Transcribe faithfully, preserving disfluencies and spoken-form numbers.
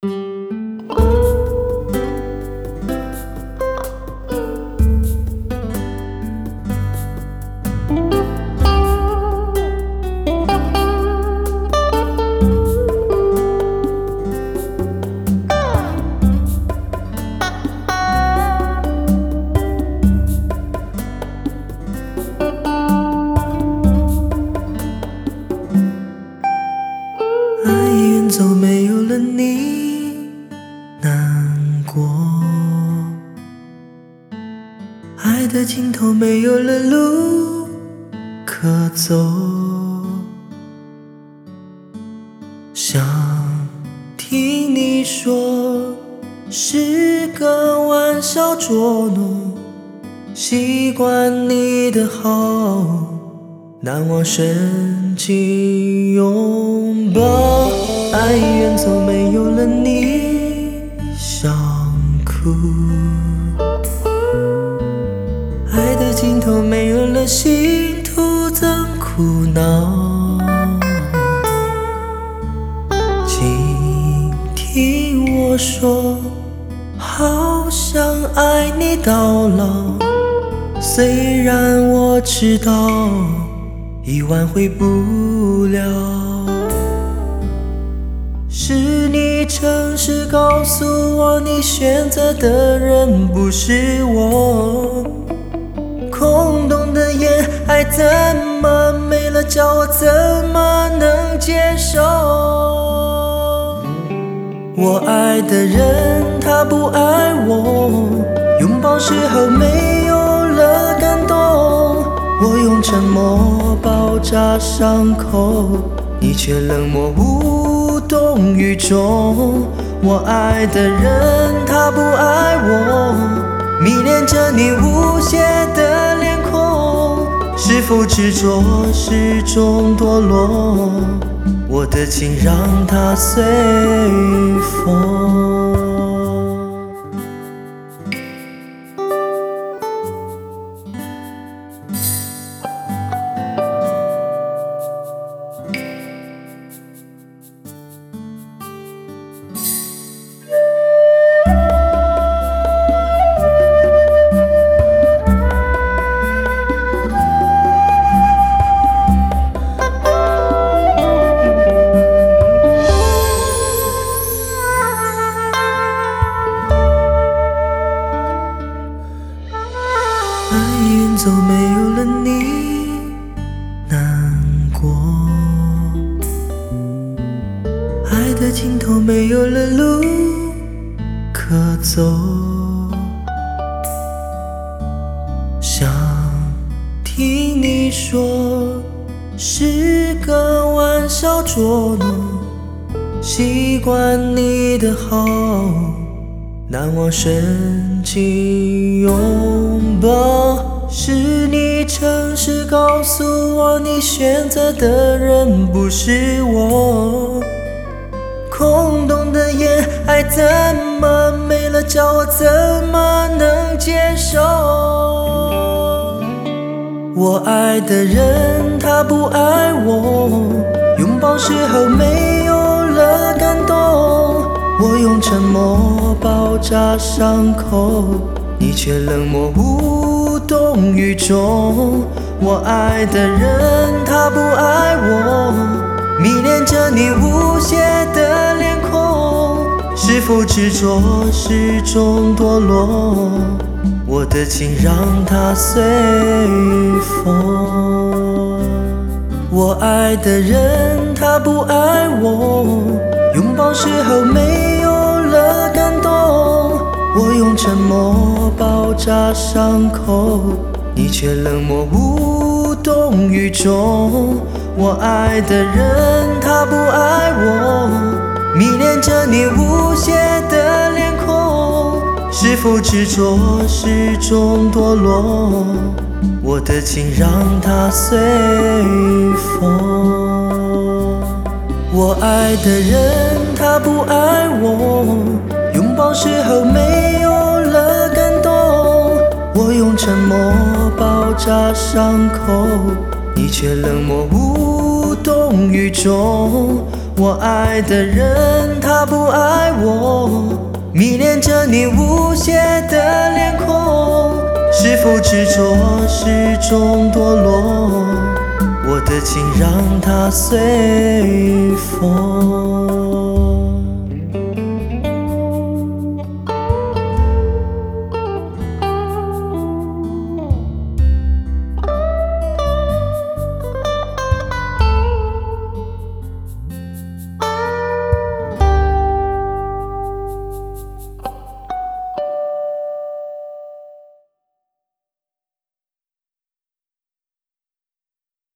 走没有了你难过，爱的尽头没有了路可走，想听你说是个玩笑捉弄，习惯你的好，难忘深情拥抱，爱远走没有了你想哭，爱的尽头没有了心徒增苦恼，请听我说，好想爱你到老，虽然我知道已挽回不了，是你诚实告诉我，你选择的人不是我，空洞的眼爱怎么没了，叫我怎么能接受？我爱的人他不爱我，拥抱时候没有了感动，我用沉默包扎伤口，你却冷漠无动于衷。我爱的人他不爱我，迷恋着你无邪的脸孔，是否执着是种堕落？我的情让它随风。爱远走没有了你难过，爱的尽头没有了路可走，想听你说是个玩笑捉弄，习惯你的好，难忘深情拥抱，是你诚实告诉我，你选择的人不是我，空洞的眼爱怎么没了，叫我怎么能接受？我爱的人他不爱我，拥抱时候没有了感动，我用沉默包扎伤口，你却冷漠无动于衷。我爱的人他不爱我，迷恋着你无邪的脸孔，是否执着是种堕落？我的情让它随风。我爱的人他不爱我，拥抱时候没有了感动，我用沉默包扎伤口，你却冷漠无动于衷。我爱的人他不爱我，迷恋着你无邪的脸孔，是否执着是种堕落？我的情让它随风。我爱的人他不爱我，拥抱时候没有了感动，我用沉默包扎伤口，你却冷漠无动于衷。我爱的人他不爱我，迷恋着你无邪的脸孔，是否执着是种堕落？我的情让它随风。我爱的人他不爱我，拥抱时候没有了感动，我用沉默包扎伤口，你却冷漠无动于衷。 我爱的人他不爱我，迷恋着你无邪的脸孔，是否执着始终堕落？我的情让它随风。